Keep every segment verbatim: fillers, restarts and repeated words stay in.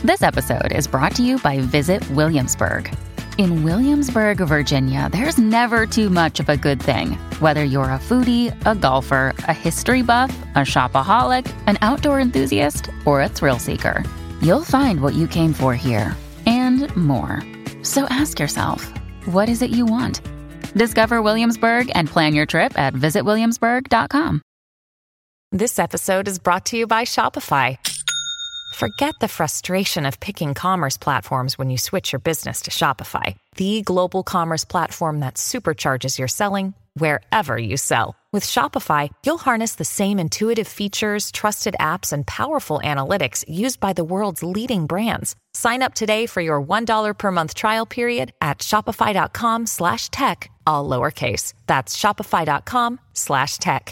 This episode is brought to you by Visit Williamsburg. In Williamsburg, Virginia, there's never too much of a good thing. Whether you're a foodie, a golfer, a history buff, a shopaholic, an outdoor enthusiast, or a thrill seeker, you'll find what you came for here and more. So ask yourself, what is it you want? Discover Williamsburg and plan your trip at visit williamsburg dot com. This episode is brought to you by Shopify. Forget the frustration of picking commerce platforms when you switch your business to Shopify, the global commerce platform that supercharges your selling wherever you sell. With Shopify, you'll harness the same intuitive features, trusted apps, and powerful analytics used by the world's leading brands. Sign up today for your one dollar per month trial period at shopify.com slash tech, all lowercase. That's shopify.com slash tech.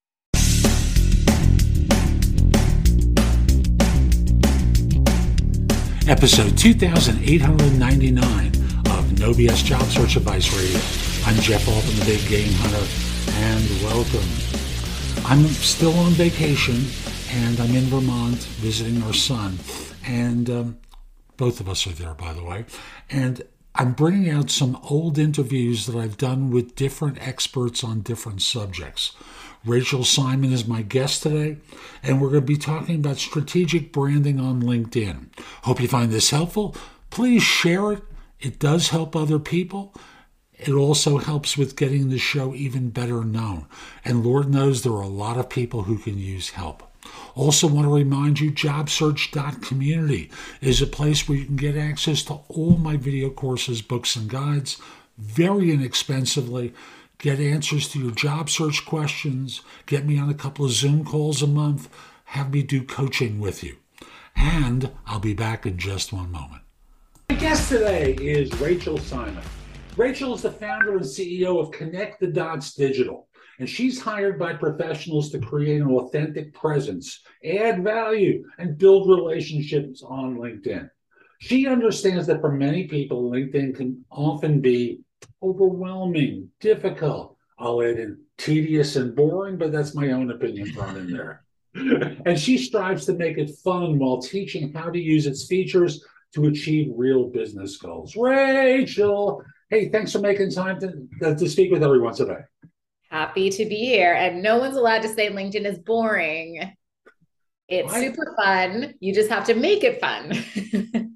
Episode two thousand eight hundred ninety-nine of No B S Job Search Advice Radio. I'm Jeff Altman, the Big Game Hunter, and welcome. I'm still on vacation, and I'm in Vermont visiting our son, and um, both of us are there, by the way, and I'm bringing out some old interviews that I've done with different experts on different subjects. Rachel Simon is my guest today, and we're going to be talking about strategic branding on LinkedIn. Hope you find this helpful. Please share it. It does help other people. It also helps with getting the show even better known. And Lord knows there are a lot of people who can use help. Also want to remind you, job search dot community is a place where you can get access to all my video courses, books, and guides very inexpensively. Get answers to your job search questions, get me on a couple of Zoom calls a month, have me do coaching with you. And I'll be back in just one moment. My guest today is Rachel Simon. Rachel is the founder and C E O of Connect the Dots Digital, and she's hired by professionals to create an authentic presence, add value, and build relationships on LinkedIn. She understands that for many people, LinkedIn can often be overwhelming, difficult. I'll add in tedious and boring, but that's my own opinion thrown in there. And she strives to make it fun while teaching how to use its features to achieve real business goals. Rachel, hey, thanks for making time to, to speak with everyone today. Happy to be here. And no one's allowed to say LinkedIn is boring. It's I, super fun. You just have to make it fun.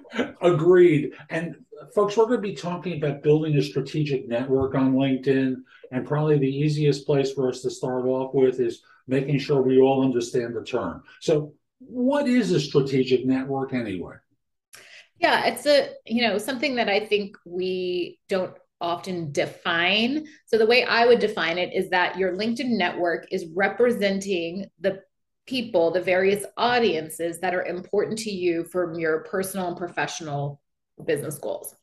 Agreed. And folks, we're going to be talking about building a strategic network on LinkedIn. And probably the easiest place for us to start off with is making sure we all understand the term. So what is a strategic network anyway? Yeah, it's a, you know, something that I think we don't often define. So the way I would define it is that your LinkedIn network is representing the people, the various audiences that are important to you from your personal and professional business goals.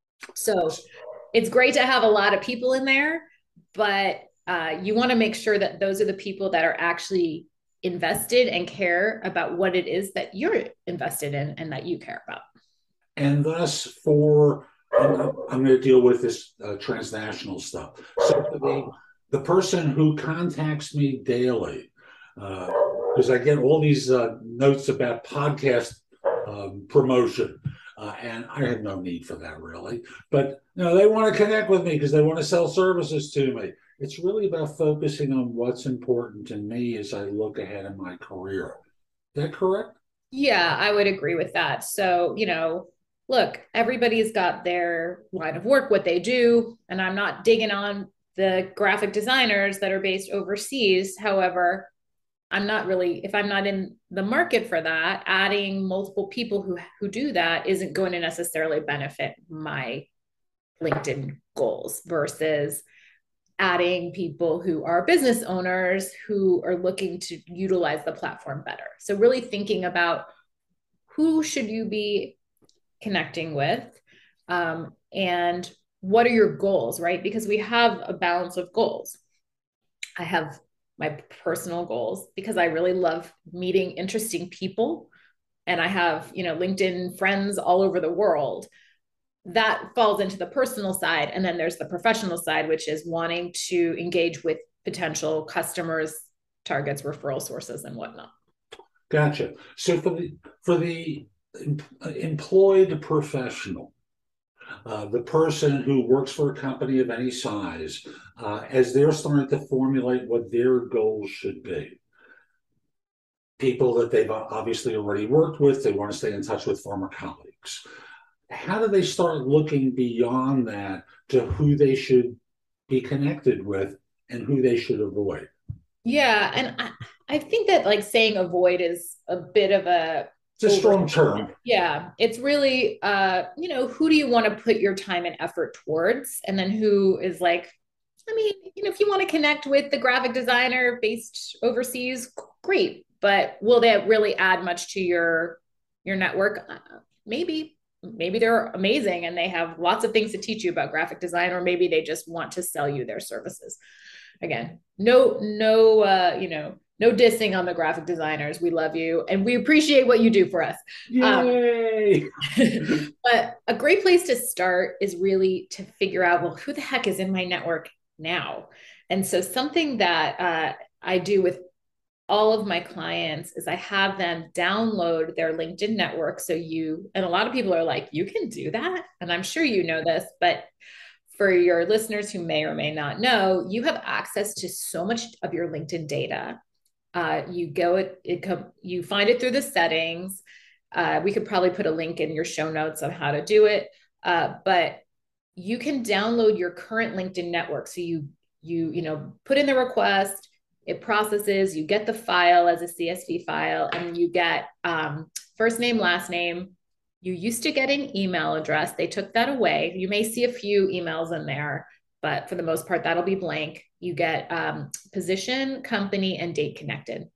So it's great to have a lot of people in there, but uh, you want to make sure that those are the people that are actually invested and care about what it is that you're invested in and that you care about. And thus for, I'm, I'm going to deal with this uh, transnational stuff. So for the, the person who contacts me daily, uh, because I get all these uh, notes about podcast um, promotion, uh, and I have no need for that really. But you know, they want to connect with me because they want to sell services to me. It's really about focusing on what's important to me as I look ahead in my career. Is that correct? Yeah, I would agree with that. So, you know, look, everybody's got their line of work, what they do, and I'm not digging on the graphic designers that are based overseas. However, I'm not really, if I'm not in the market for that, adding multiple people who, who do that isn't going to necessarily benefit my LinkedIn goals versus adding people who are business owners who are looking to utilize the platform better. So really thinking about who should you be connecting with um, and what are your goals, right? Because we have a balance of goals. I have my personal goals because I really love meeting interesting people. And I have, you know, LinkedIn friends all over the world. That falls into the personal side. And then there's the professional side, which is wanting to engage with potential customers, targets, referral sources, and whatnot. Gotcha. So for the, for the em- employed professional, uh, the person who works for a company of any size, uh, as they're starting to formulate what their goals should be. People that they've obviously already worked with, they want to stay in touch with former colleagues. How do they start looking beyond that to who they should be connected with and who they should avoid? Yeah. And I, I think that like saying avoid is a bit of a It's a over. strong term. Yeah. It's really, uh, you know, who do you want to put your time and effort towards? And then who is like, I mean, you know, if you want to connect with the graphic designer based overseas, great. But will that really add much to your your network? Uh, maybe. Maybe they're amazing and they have lots of things to teach you about graphic design, or maybe they just want to sell you their services. Again, no, no, uh, you know, no dissing on the graphic designers. We love you and we appreciate what you do for us. Yay! Um, but a great place to start is really to figure out, well, who the heck is in my network now? And so something that uh, I do with all of my clients is I have them download their LinkedIn network. So you, and a lot of people are like, you can do that. And I'm sure you know this, but for your listeners who may or may not know, you have access to so much of your LinkedIn data. Uh, you go, it, it you find it through the settings. Uh, we could probably put a link in your show notes on how to do it. Uh, but you can download your current LinkedIn network. So you, you, you know, put in the request, it processes, you get the file as a C S V file, and you get um, first name, last name. You used to get an email address. They took that away. You may see a few emails in there, but for the most part, that'll be blank. You get um, position, company, and date connected.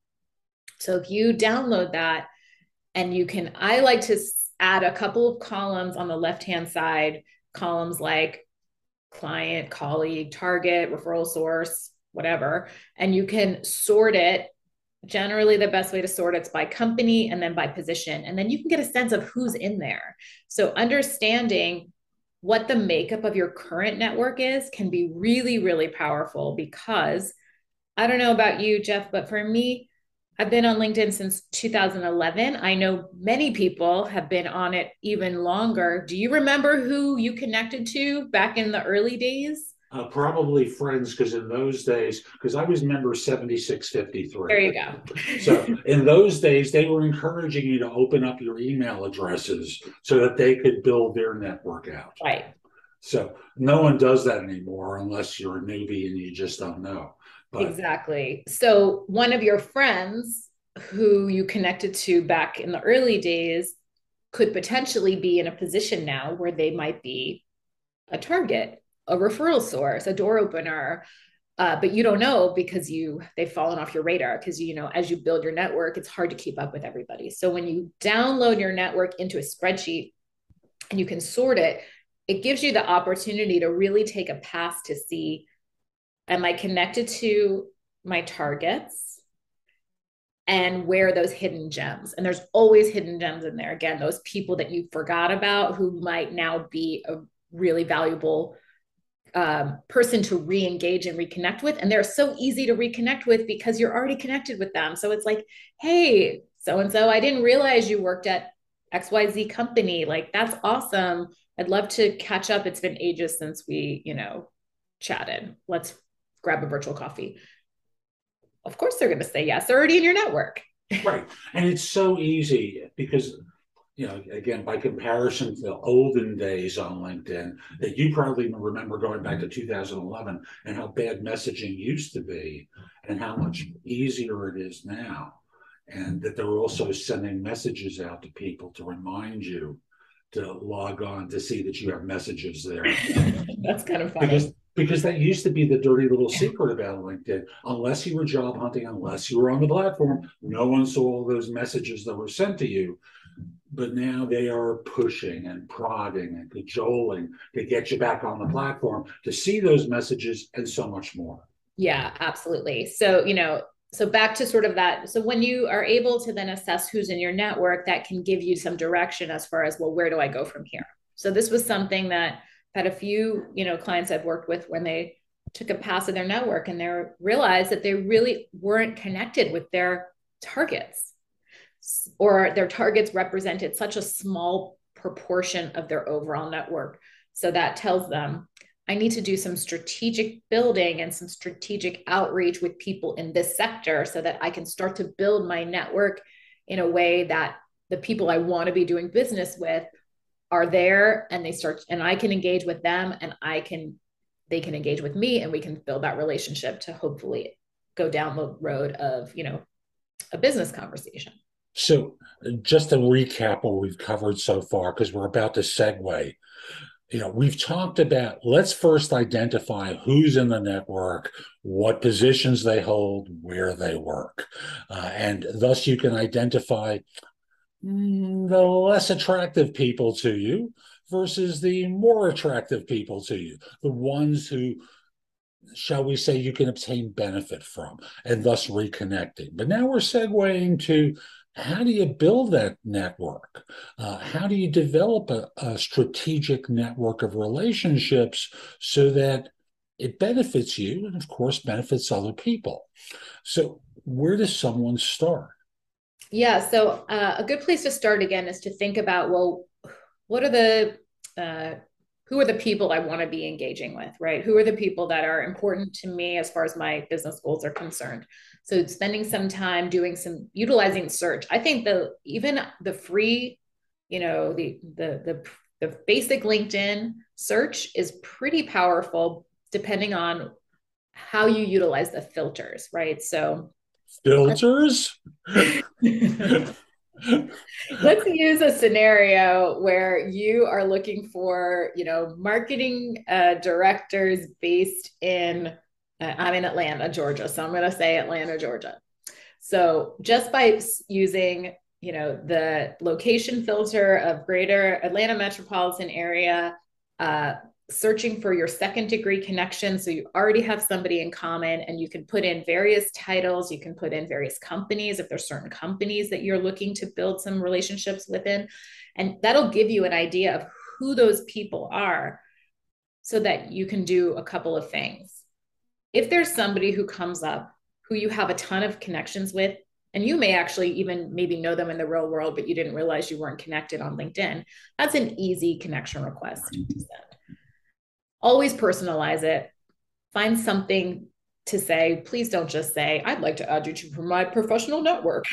So if you download that, and you can, I like to add a couple of columns on the left-hand side, columns like client, colleague, target, referral source, whatever, and you can sort it. Generally, the best way to sort it's by company and then by position. And then you can get a sense of who's in there. So understanding what the makeup of your current network is can be really, really powerful, because I don't know about you, Jeff, but for me, I've been on LinkedIn since two thousand eleven. I know many people have been on it even longer. Do you remember who you connected to back in the early days? Uh, probably friends, because in those days, because I was member seventy-six fifty-three. There you go. So in those days, they were encouraging you to open up your email addresses so that they could build their network out. Right. So no one does that anymore unless you're a newbie and you just don't know. But exactly. So one of your friends who you connected to back in the early days could potentially be in a position now where they might be a target, a referral source, a door opener, uh, but you don't know because you they've fallen off your radar, because you know as you build your network, it's hard to keep up with everybody. So when you download your network into a spreadsheet and you can sort it, it gives you the opportunity to really take a pass to see, am I connected to my targets? And where are those hidden gems? And there's always hidden gems in there. Again, those people that you forgot about who might now be a really valuable um, person to re-engage and reconnect with. And they're so easy to reconnect with because you're already connected with them. So it's like, hey, so-and-so, I didn't realize you worked at X Y Z company. Like, that's awesome. I'd love to catch up. It's been ages since we, you know, chatted. Let's grab a virtual coffee. Of course they're going to say yes. They're already in your network. Right. And it's so easy because, you know, again, by comparison to the olden days on LinkedIn, that you probably remember going back to two thousand eleven and how bad messaging used to be and how much easier it is now. And that they're also sending messages out to people to remind you to log on to see that you have messages there. That's kind of funny. Because Because that used to be the dirty little secret about LinkedIn. Unless you were job hunting, unless you were on the platform, no one saw all those messages that were sent to you. But now they are pushing and prodding and cajoling to get you back on the platform to see those messages and so much more. Yeah, absolutely. So, you know, so back to sort of that. So when you are able to then assess who's in your network, that can give you some direction as far as, well, where do I go from here? So this was something that had a few, you know, clients I've worked with when they took a pass of their network and they realized that they really weren't connected with their targets. or their targets represented such a small proportion of their overall network. So that tells them, I need to do some strategic building and some strategic outreach with people in this sector so that I can start to build my network in a way that the people I want to be doing business with are there, and they start, and I can engage with them, and I can, they can engage with me, and we can build that relationship to hopefully go down the road of, you know, a business conversation. So just to recap what we've covered so far, because we're about to segue, you know, we've talked about, let's first identify who's in the network, what positions they hold, where they work. Uh, and thus you can identify mm, the less attractive people to you versus the more attractive people to you, the ones who, shall we say, you can obtain benefit from, and thus reconnecting. But now we're segueing to, how do you build that network? Uh, how do you develop a, a strategic network of relationships so that it benefits you and, of course, benefits other people? So where does someone start? Yeah, so uh, a good place to start, again, is to think about, well, what are the, uh, who are the people I want to be engaging with, right? Who are the people that are important to me as far as my business goals are concerned? So spending some time doing some, utilizing search. I think the, even the free, you know, the, the, the, the basic LinkedIn search is pretty powerful depending on how you utilize the filters, right? So filters? Let's use a scenario where you are looking for, you know, marketing uh, directors based in, uh, I'm in Atlanta, Georgia. So I'm going to say Atlanta, Georgia. So just by using, you know, the location filter of greater Atlanta metropolitan area, uh, searching for your second degree connection. So you already have somebody in common, and you can put in various titles. You can put in various companies if there's certain companies that you're looking to build some relationships within. And that'll give you an idea of who those people are so that you can do a couple of things. If there's somebody who comes up who you have a ton of connections with, and you may actually even maybe know them in the real world, but you didn't realize you weren't connected on LinkedIn, that's an easy connection request to send. Always personalize it. Find something to say. Please don't just say, I'd like to add you to my professional network.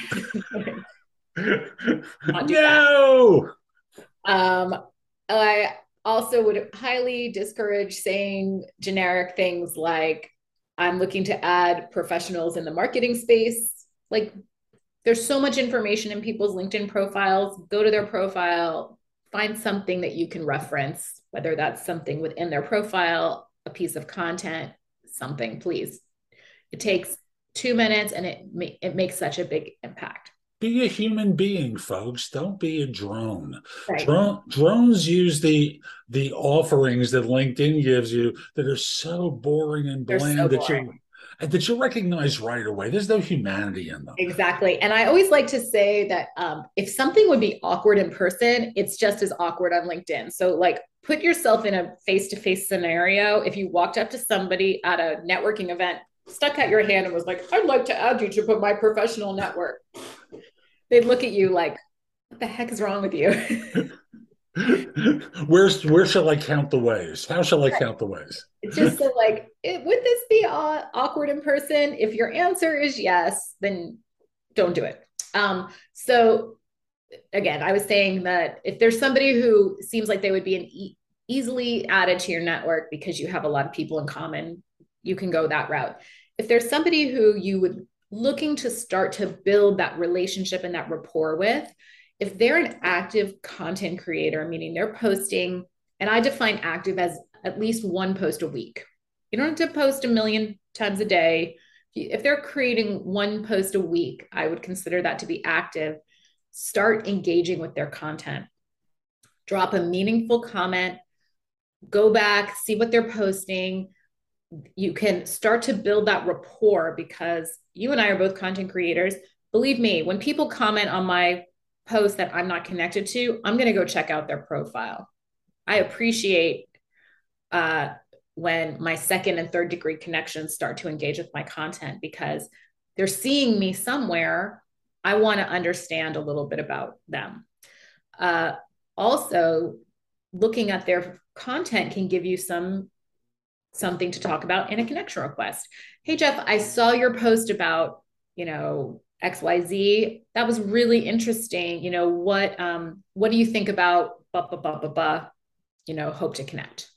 No. Um, I also would highly discourage saying generic things like, I'm looking to add professionals in the marketing space. Like, there's so much information in people's LinkedIn profiles. Go to their profile, find something that you can reference, whether that's something within their profile, a piece of content, something, please. It takes two minutes and it, it makes such a big impact. Be a human being, folks. Don't be a drone. Right. Drone drones use the the offerings that LinkedIn gives you that are so boring and bland so that boring. you that you recognize right away. There's no humanity in them. Exactly. And I always like to say that um, if something would be awkward in person, it's just as awkward on LinkedIn. So like, put yourself in a face-to-face scenario. If you walked up to somebody at a networking event, stuck out your hand and was like, I'd like to add you to my professional network. They'd look at you like, what the heck is wrong with you? Where's, where shall I count the ways? How shall I count the ways? It's just so like, it, would this be uh, awkward in person? If your answer is yes, then don't do it. Um, so again, I was saying that if there's somebody who seems like they would be an e- easily added to your network because you have a lot of people in common, you can go that route. If there's somebody who you would looking to start to build that relationship and that rapport with, if they're an active content creator, meaning they're posting, and I define active as at least one post a week. You don't have to post a million times a day. If they're creating one post a week, I would consider that to be active. Start engaging with their content. Drop a meaningful comment. Go back, see what they're posting. You can start to build that rapport because you and I are both content creators. Believe me, when people comment on my post that I'm not connected to, I'm going to go check out their profile. I appreciate uh, when my second and third degree connections start to engage with my content because they're seeing me somewhere. I want to understand a little bit about them. Uh, also, looking at their content can give you some something to talk about in a connection request. Hey, Jeff, I saw your post about, you know, X Y Z. That was really interesting. You know, what, um, what do you think about, blah, blah, blah, blah, blah, you know, hope to connect.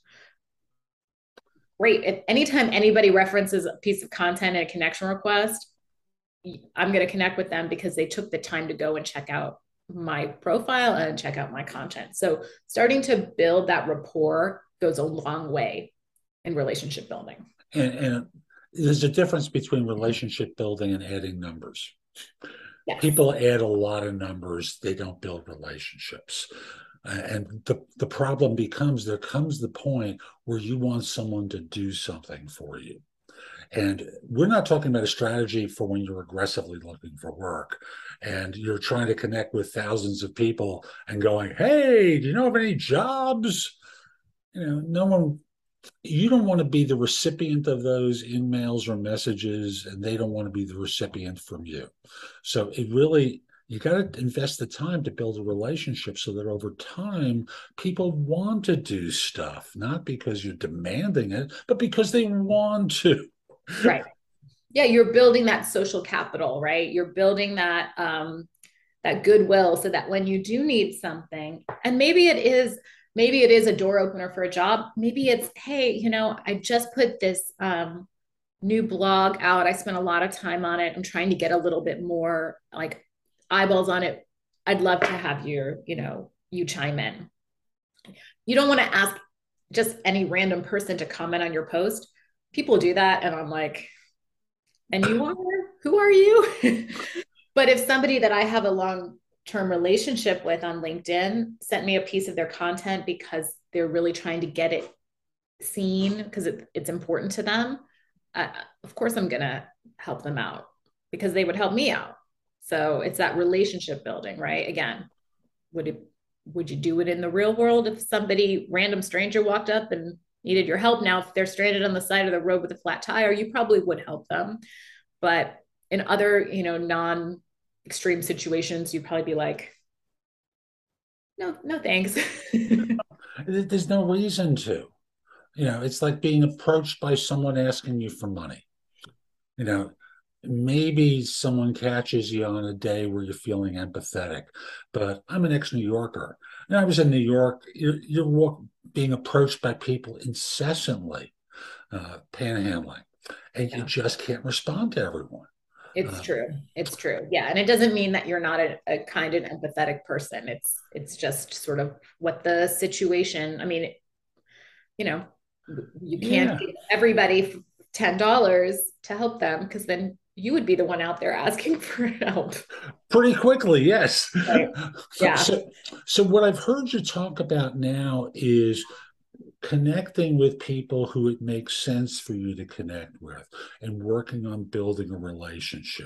Great. If anytime anybody references a piece of content in a connection request, I'm going to connect with them because they took the time to go and check out my profile and check out my content. So starting to build that rapport goes a long way in relationship building. And, and there's a difference between relationship building and adding numbers. Yes. People add a lot of numbers. They don't build relationships. Uh, and the, the problem becomes, there comes the point where you want someone to do something for you. And we're not talking about a strategy for when you're aggressively looking for work and you're trying to connect with thousands of people and going, hey, do you know of any jobs? You know, no one, you don't want to be the recipient of those emails or messages, and they don't want to be the recipient from you. So it really, you got to invest the time to build a relationship so that over time, people want to do stuff, not because you're demanding it, but because they want to. Right. Yeah. You're building that social capital, right? You're building that, um, that goodwill so that when you do need something, and maybe it is, maybe it is a door opener for a job. Maybe it's, hey, you know, I just put this, um, new blog out. I spent a lot of time on it. I'm trying to get a little bit more like eyeballs on it. I'd love to have your, you know, you chime in. You don't want to ask just any random person to comment on your post. People do that. And I'm like, and you are, who are you? But if somebody that I have a long-term relationship with on LinkedIn sent me a piece of their content because they're really trying to get it seen because it, it's important to them, uh, of course I'm going to help them out because they would help me out. So it's that relationship building, right? Again, would it, would you do it in the real world if somebody, random stranger walked up and needed your help? Now, if they're stranded on the side of the road with a flat tire, you probably would help them. But in other, you know, non-extreme situations, you'd probably be like, no, no, thanks. There's no reason to. You know, it's like being approached by someone asking you for money. You know, maybe someone catches you on a day where you're feeling empathetic, but I'm an ex-New Yorker. And I was in New York, you're, you're walk, being approached by people incessantly, uh, panhandling, and yeah. You just can't respond to everyone. It's uh, true. It's true. Yeah. And it doesn't mean that you're not a, a kind and empathetic person. It's, it's just sort of what the situation, I mean, you know, you can't yeah. give everybody ten dollars to help them because then you would be the one out there asking for help. Pretty quickly, yes. Right. Yeah. So, so what I've heard you talk about now is connecting with people who it makes sense for you to connect with and working on building a relationship.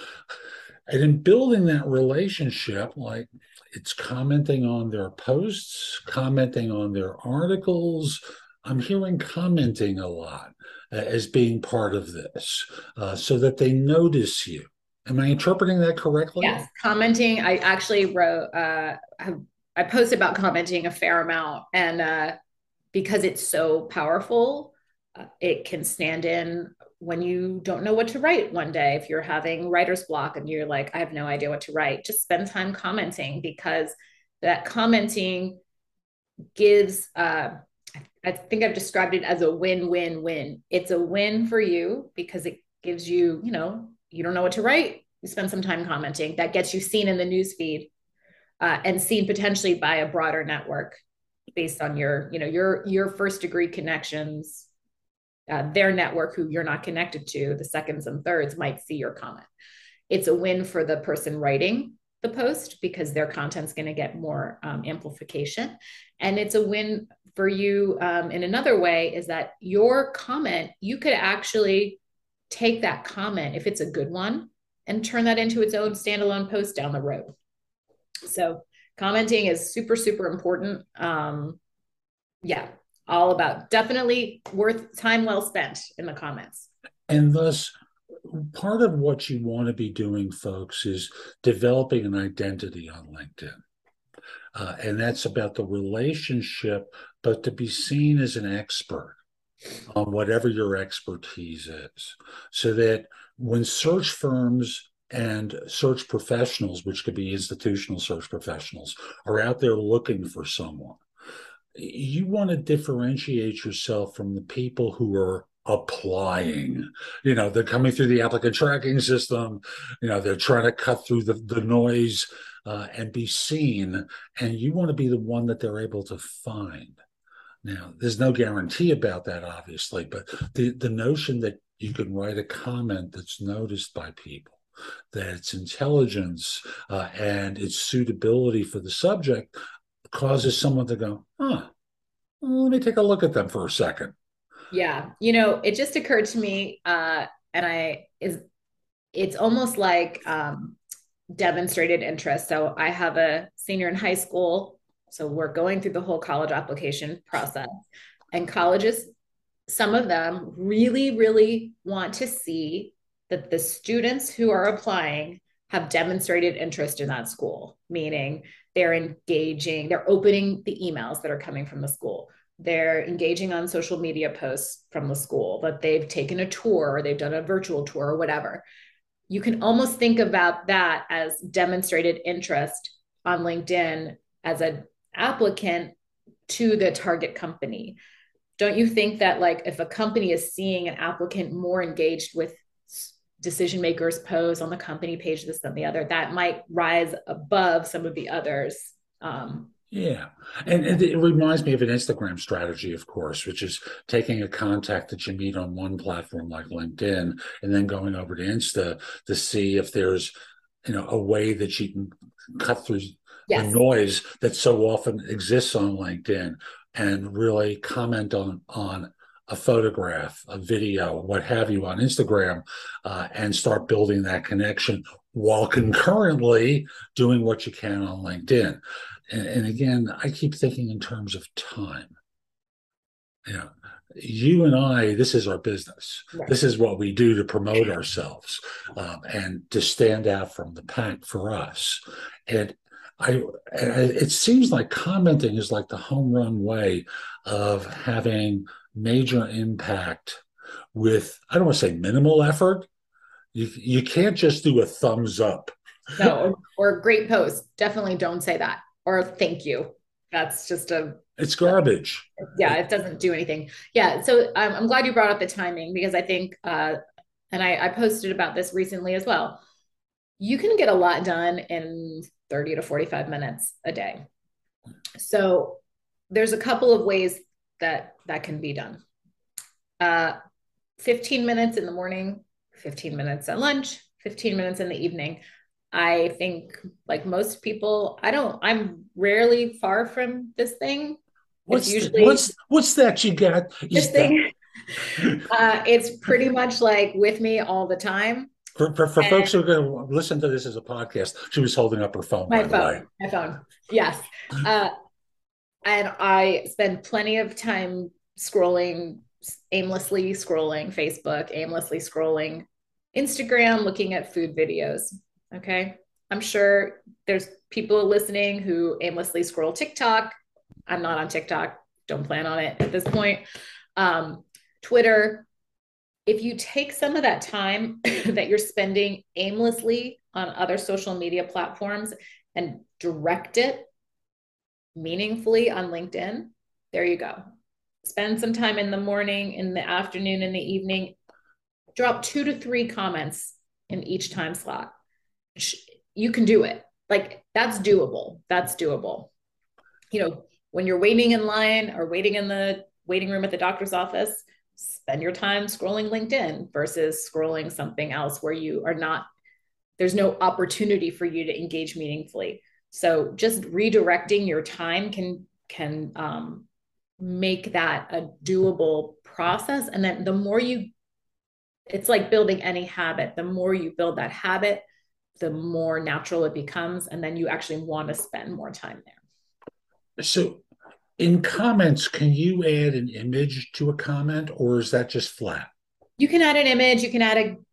And in building that relationship, like it's commenting on their posts, commenting on their articles. I'm hearing commenting a lot uh, as being part of this uh, so that they notice you. Am I interpreting that correctly? Yes. Commenting. I actually wrote, uh, I, I posted about commenting a fair amount, and uh, because it's so powerful, uh, it can stand in when you don't know what to write one day. If you're having writer's block and you're like, I have no idea what to write, just spend time commenting, because that commenting gives, uh, I think I've described it as a win-win-win. It's a win for you because it gives you, you know, you don't know what to write. You spend some time commenting. That gets you seen in the newsfeed uh, and seen potentially by a broader network based on your, you know, your, your first degree connections, uh, their network who you're not connected to, the seconds and thirds might see your comment. It's a win for the person writing the post because their content's going to get more um, amplification. And it's a win for you um, in another way is that your comment, you could actually take that comment, if it's a good one, and turn that into its own standalone post down the road. So commenting is super, super important. Um, yeah, all about, definitely worth time well spent in the comments. And thus, part of what you want to be doing, folks, is developing an identity on LinkedIn. Uh, and that's about the relationship, but to be seen as an expert on whatever your expertise is, so that when search firms and search professionals, which could be institutional search professionals, are out there looking for someone, you want to differentiate yourself from the people who are applying. You know, they're coming through the applicant tracking system. You know, they're trying to cut through the, the noise uh, and be seen. And you want to be the one that they're able to find. Now, there's no guarantee about that, obviously, but the, the notion that you can write a comment that's noticed by people, that its intelligence uh, and its suitability for the subject causes someone to go, huh, well, let me take a look at them for a second. Yeah. You know, it just occurred to me, uh, and I is it's almost like um, demonstrated interest. So I have a senior in high school. So we're going through the whole college application process, and colleges, some of them really, really want to see that the students who are applying have demonstrated interest in that school, meaning they're engaging, they're opening the emails that are coming from the school. They're engaging on social media posts from the school, that they've taken a tour or they've done a virtual tour or whatever. You can almost think about that as demonstrated interest on LinkedIn as an applicant to the target company. Don't you think that, like, if a company is seeing an applicant more engaged with decision makers' posts on the company page, this and the other, that might rise above some of the others? Um, Yeah. And, and it reminds me of an Instagram strategy, of course, which is taking a contact that you meet on one platform like LinkedIn and then going over to Insta to see if there's, you know, a way that you can cut through yes. the noise that so often exists on LinkedIn and really comment on, on a photograph, a video, what have you on Instagram, uh, and start building that connection while concurrently doing what you can on LinkedIn. And, and again, I keep thinking in terms of time. You know, you and I, this is our business. Right. This is what we do to promote ourselves um, and to stand out from the pack for us. And I, it seems like commenting is like the home run way of having major impact with, I don't want to say minimal effort. You, you can't just do a thumbs up. No, or, or great post. Definitely don't say that. Or thank you. That's just a... It's garbage. Yeah, it doesn't do anything. Yeah, so um, I'm glad you brought up the timing, because I think, uh, and I, I posted about this recently as well, you can get a lot done in thirty to forty-five minutes a day. So there's a couple of ways that that can be done. Uh, fifteen minutes in the morning, fifteen minutes at lunch, fifteen minutes in the evening. I think, like most people, I don't, I'm rarely far from this thing. What's, it's usually, the, what's, what's that you got? This thing, uh, it's pretty much like with me all the time. For, for, for folks who are going to listen to this as a podcast, she was holding up her phone. My by phone, the way. my phone. Yes. Uh, and I spend plenty of time scrolling, aimlessly scrolling Facebook, aimlessly scrolling Instagram, looking at food videos. Okay. I'm sure there's people listening who aimlessly scroll TikTok. I'm not on TikTok. Don't plan on it at this point. Um, Twitter. If you take some of that time that you're spending aimlessly on other social media platforms and direct it meaningfully on LinkedIn, there you go. Spend some time in the morning, in the afternoon, in the evening. Drop two to three comments in each time slot. You can do it. Like, that's doable. That's doable. You know, when you're waiting in line or waiting in the waiting room at the doctor's office, spend your time scrolling LinkedIn versus scrolling something else where you are not, there's no opportunity for you to engage meaningfully. So just redirecting your time can, can um, make that a doable process. And then the more you, it's like building any habit. The more you build that habit, the more natural it becomes. And then you actually want to spend more time there. So in comments, can you add an image to a comment, or is that just flat? You can add an image, you can add a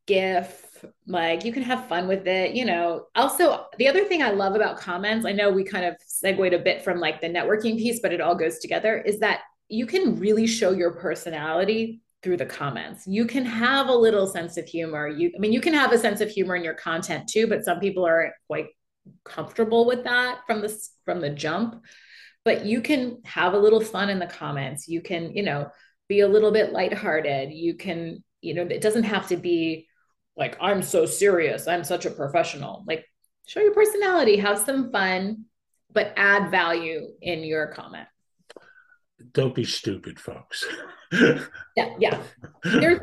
GIF, like you can have fun with it. You know, also the other thing I love about comments, I know we kind of segued a bit from like the networking piece, but it all goes together, is that you can really show your personality through the comments. You can have a little sense of humor. You, I mean, you can have a sense of humor in your content too, but some people aren't quite comfortable with that from the from the jump. But you can have a little fun in the comments. You can, you know, be a little bit lighthearted. You can, you know, it doesn't have to be like, I'm so serious, I'm such a professional. Like, show your personality, have some fun, but add value in your comment. Don't be stupid, folks. Yeah, yeah. There's,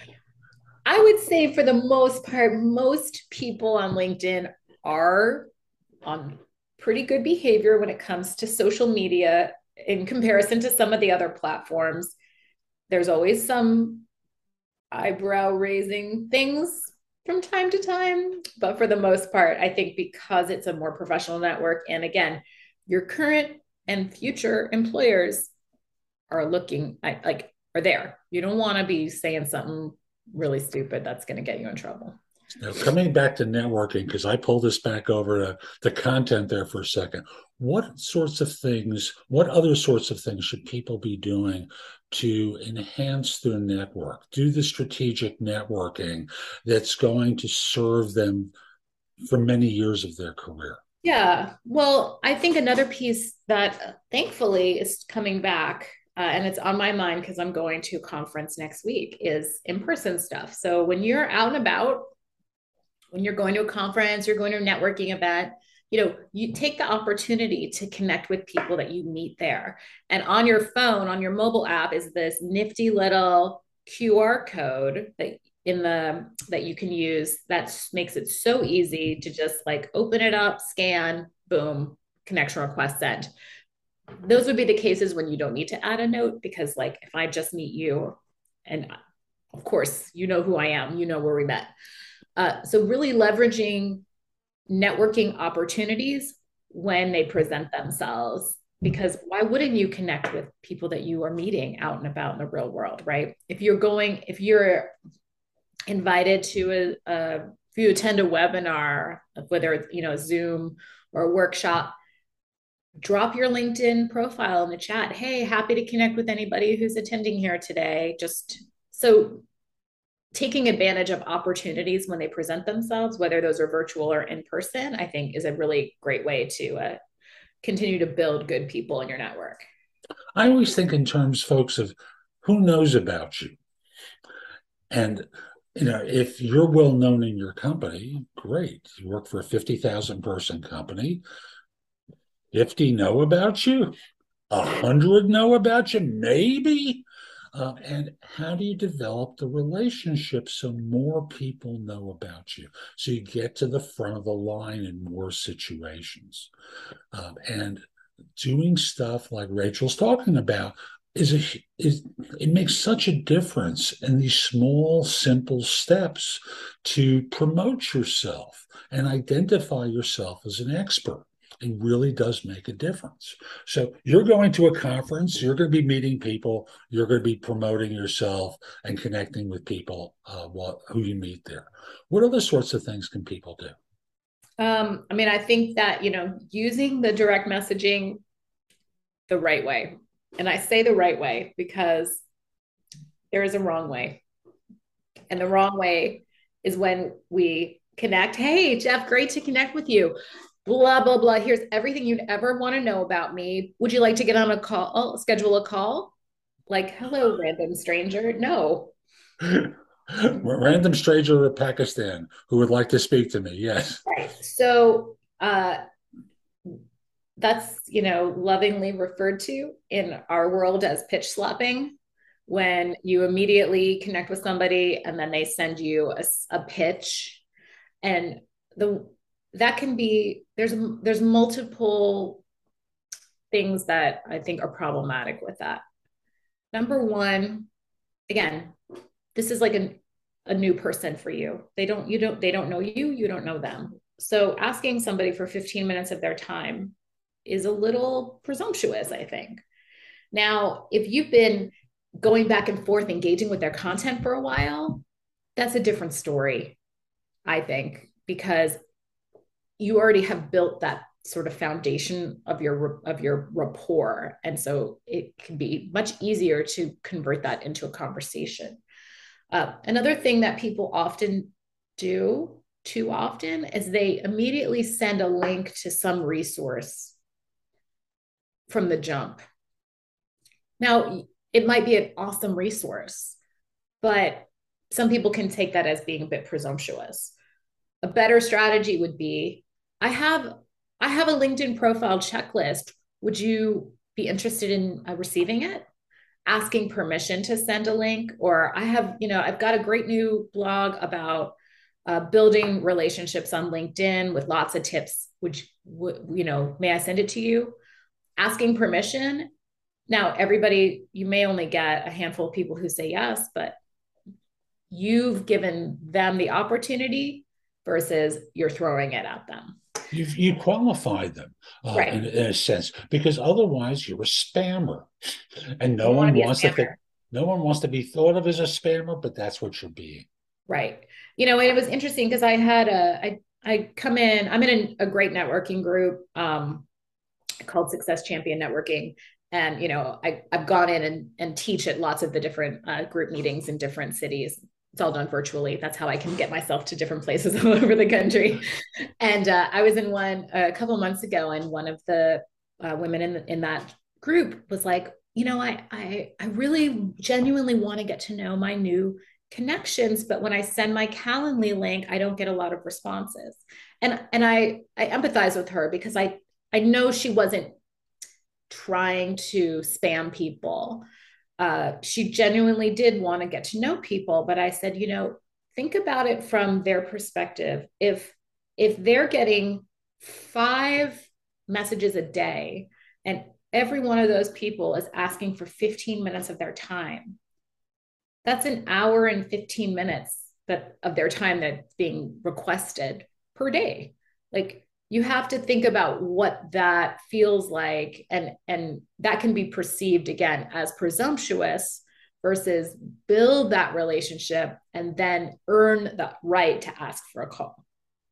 I would say for the most part, most people on LinkedIn are on pretty good behavior when it comes to social media in comparison to some of the other platforms. There's always some eyebrow raising things from time to time, but for the most part, I think because it's a more professional network, and again, your current and future employers are looking at, like, are there. You don't want to be saying something really stupid that's going to get you in trouble. Now, coming back to networking, because I pulled this back over to the content there for a second, what sorts of things, what other sorts of things should people be doing to enhance their network, do the strategic networking that's going to serve them for many years of their career? Yeah, well, I think another piece that thankfully is coming back, uh, and it's on my mind because I'm going to a conference next week, is in-person stuff. So when you're out and about, when you're going to a conference, you're going to a networking event, you know, you take the opportunity to connect with people that you meet there. And on your phone, on your mobile app, is this nifty little Q R code that in the that you can use that makes it so easy to just like open it up, scan, boom, connection request sent. Those would be the cases when you don't need to add a note, because like if I just meet you, and of course, you know who I am, you know where we met. Uh, so really leveraging networking opportunities when they present themselves, because why wouldn't you connect with people that you are meeting out and about in the real world, right? If you're going, if you're invited to a, a if you attend a webinar, whether it's, you know, Zoom or a workshop, drop your LinkedIn profile in the chat. Hey, happy to connect with anybody who's attending here today. Just so taking advantage of opportunities when they present themselves, whether those are virtual or in person, I think is a really great way to uh, continue to build good people in your network. I always think in terms, folks, of who knows about you. And, you know, if you're well known in your company, great. You work for a fifty thousand person company, fifty know about you, one hundred know about you, maybe. Uh, and how do you develop the relationship so more people know about you, so you get to the front of the line in more situations? Um, and doing stuff like Rachel's talking about is a is it makes such a difference in these small, simple steps to promote yourself and identify yourself as an expert. It really does make a difference. So you're going to a conference, you're going to be meeting people, you're going to be promoting yourself and connecting with people uh, what, who you meet there. What other sorts of things can people do? Um, I mean, I think that, you know, using the direct messaging the right way. And I say the right way because there is a wrong way. And the wrong way is when we connect. Hey, Jeff, great to connect with you. Blah, blah, blah. Here's everything you'd ever want to know about me. Would you like to get on a call, schedule a call? Like, hello, random stranger. No. Random stranger in Pakistan who would like to speak to me. Yes. Right. So uh, that's, you know, lovingly referred to in our world as pitch slapping, when you immediately connect with somebody and then they send you a, a pitch. And the that can be, there's there's multiple things that I think are problematic with that. Number one, again, this is like a, a new person for you. They don't, you don't, they don't know you, you don't know them. So asking somebody for fifteen minutes of their time is a little presumptuous, I think. Now, if you've been going back and forth, engaging with their content for a while, that's a different story, I think, because you already have built that sort of foundation of your of your rapport, and so it can be much easier to convert that into a conversation. Uh, another thing that people often do too often is they immediately send a link to some resource from the jump. Now, it might be an awesome resource, but some people can take that as being a bit presumptuous. A better strategy would be, I have I have a LinkedIn profile checklist. Would you be interested in uh, receiving it? Asking permission to send a link. Or I have, you know, I've got a great new blog about uh, building relationships on LinkedIn with lots of tips. Would you, w- you know, may I send it to you? Asking permission. Now, everybody, you may only get a handful of people who say yes, but you've given them the opportunity versus you're throwing it at them. You've you qualified them uh, Right. in, in a sense, because otherwise you're a spammer, and no You want one to be a wants to spammer. think, no one wants to be thought of as a spammer, but that's what you're being. Right. You know, and it was interesting because I had a, I, I come in, I'm in a, a great networking group um, called Success Champion Networking. And, you know, I, I've gone in and, and teach at lots of the different uh, group meetings in different cities. It's all done virtually. That's how I can get myself to different places all over the country. And uh, I was in one a couple of months ago, and one of the uh, women in, in that group was like, you know, I, I, I really genuinely want to get to know my new connections, but when I send my Calendly link, I don't get a lot of responses. And, and I, I empathize with her because I, I know she wasn't trying to spam people. Uh, she genuinely did want to get to know people, but I said, you know, think about it from their perspective. If if they're getting five messages a day and every one of those people is asking for fifteen minutes of their time, that's an hour and fifteen minutes that of their time that's being requested per day. Like, you have to think about what that feels like, and and that can be perceived again as presumptuous versus build that relationship and then earn the right to ask for a call.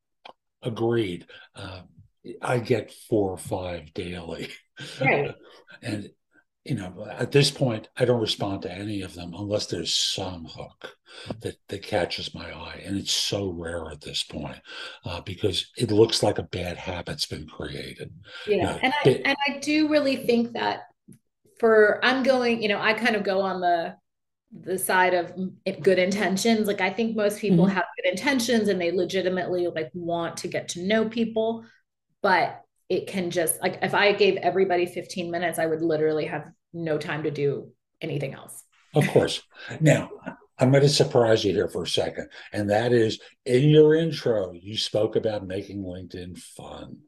Agreed. Um, I get four or five daily. Right. And, you know, at this point, I don't respond to any of them unless there's some hook that, that catches my eye. And it's so rare at this point uh, because it looks like a bad habit's been created. Yeah. You know, and I it, and I do really think that for I'm going, you know, I kind of go on the the side of good intentions. Like, I think most people mm-hmm. have good intentions and they legitimately like want to get to know people, but it can just, like, if I gave everybody fifteen minutes, I would literally have no time to do anything else. Of course. Now, I'm going to surprise you here for a second. And that is, in your intro, you spoke about making LinkedIn fun.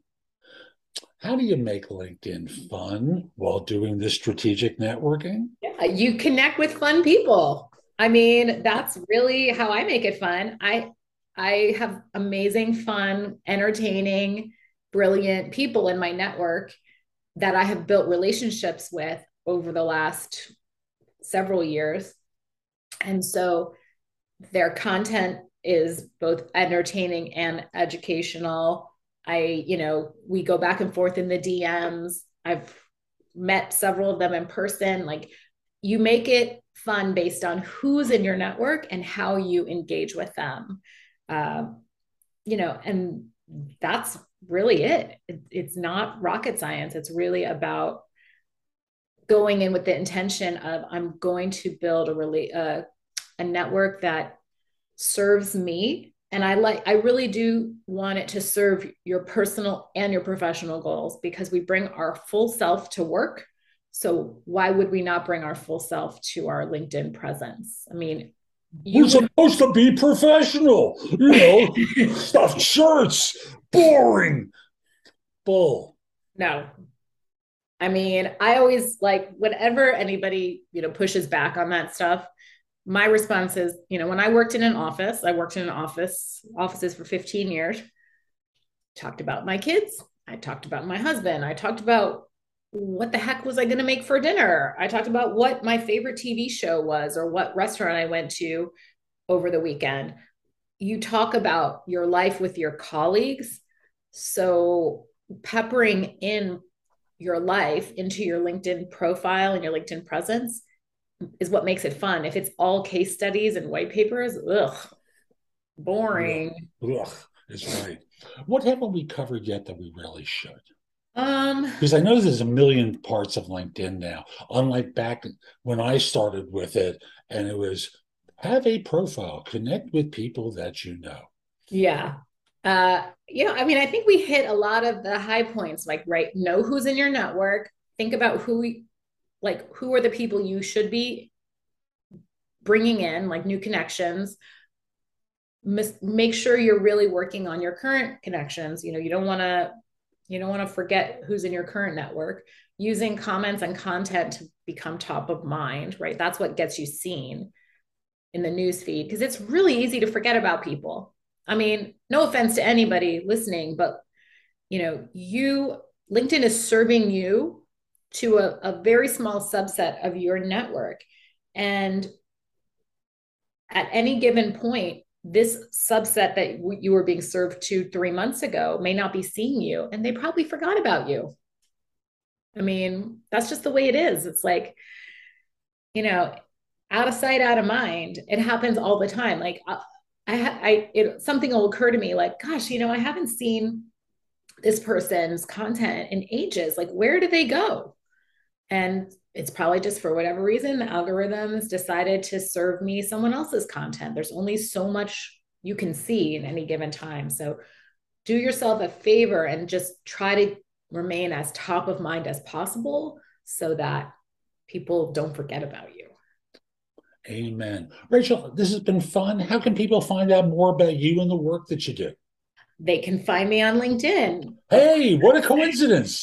How do you make LinkedIn fun while doing this strategic networking? Yeah, you connect with fun people. I mean, that's really how I make it fun. I I have amazing, fun, entertaining, brilliant people in my network that I have built relationships with over the last several years. And so their content is both entertaining and educational. I, you know, we go back and forth in the D Ms. I've met several of them in person. Like, you make it fun based on who's in your network and how you engage with them. Um, you know, and that's really it. it. It's not rocket science. It's really about going in with the intention of, I'm going to build a really uh, a network that serves me. And I like, I really do want it to serve your personal and your professional goals, because we bring our full self to work. So why would we not bring our full self to our LinkedIn presence? I mean, you We're would... supposed to be professional, you know, stuffed shirts, boring, bull. No. I mean, I always, like, whenever anybody, you know, pushes back on that stuff, my response is, you know, when I worked in an office, I worked in an office, offices for fifteen years, talked about my kids. I talked about my husband. I talked about what the heck was I going to make for dinner. I talked about what my favorite T V show was or what restaurant I went to over the weekend. You talk about your life with your colleagues. So peppering in your life into your LinkedIn profile and your LinkedIn presence is what makes it fun. If it's all case studies and white papers, ugh, boring. Ugh, ugh, that's right. What haven't we covered yet that we really should? Um, because I know there's a million parts of LinkedIn now, unlike back when I started with it, and it was have a profile, connect with people that you know. Yeah. Uh, you know, I mean, I think we hit a lot of the high points, like, right, know who's in your network, think about who, like, who are the people you should be bringing in, like new connections. Mis- make sure you're really working on your current connections. You know, you don't want to, you don't want to forget who's in your current network. Using comments and content to become top of mind, right? That's what gets you seen in the news feed, because it's really easy to forget about people. I mean, no offense to anybody listening, but you know, you LinkedIn is serving you to a, a very small subset of your network. And at any given point, this subset that you were being served to three months ago may not be seeing you, and they probably forgot about you. I mean, that's just the way it is. It's like, you know, out of sight, out of mind. It happens all the time. Like I, I, it, something will occur to me like, gosh, you know, I haven't seen this person's content in ages. Like, where did they go? And it's probably just for whatever reason, the algorithms decided to serve me someone else's content. There's only so much you can see in any given time. So do yourself a favor and just try to remain as top of mind as possible so that people don't forget about you. Amen. Rachel, this has been fun. How can people find out more about you and the work that you do? They can find me on LinkedIn. Hey, what a coincidence.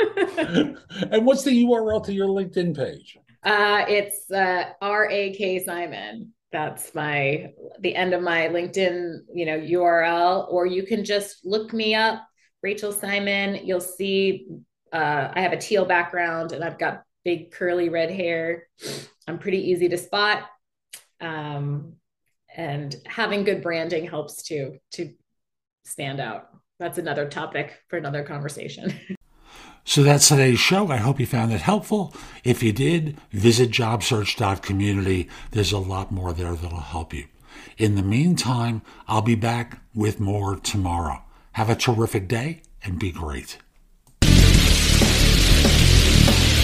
And what's the U R L to your LinkedIn page? Uh, it's uh, R A K Simon. That's my, the end of my LinkedIn, you know, U R L, or you can just look me up, Rachel Simon. You'll see uh, I have a teal background and I've got big curly red hair. I'm pretty easy to spot. Um, and having good branding helps too, to stand out. That's another topic for another conversation. So that's today's show. I hope you found it helpful. If you did, visit job search dot community. There's a lot more there that'll help you. In the meantime, I'll be back with more tomorrow. Have a terrific day and be great.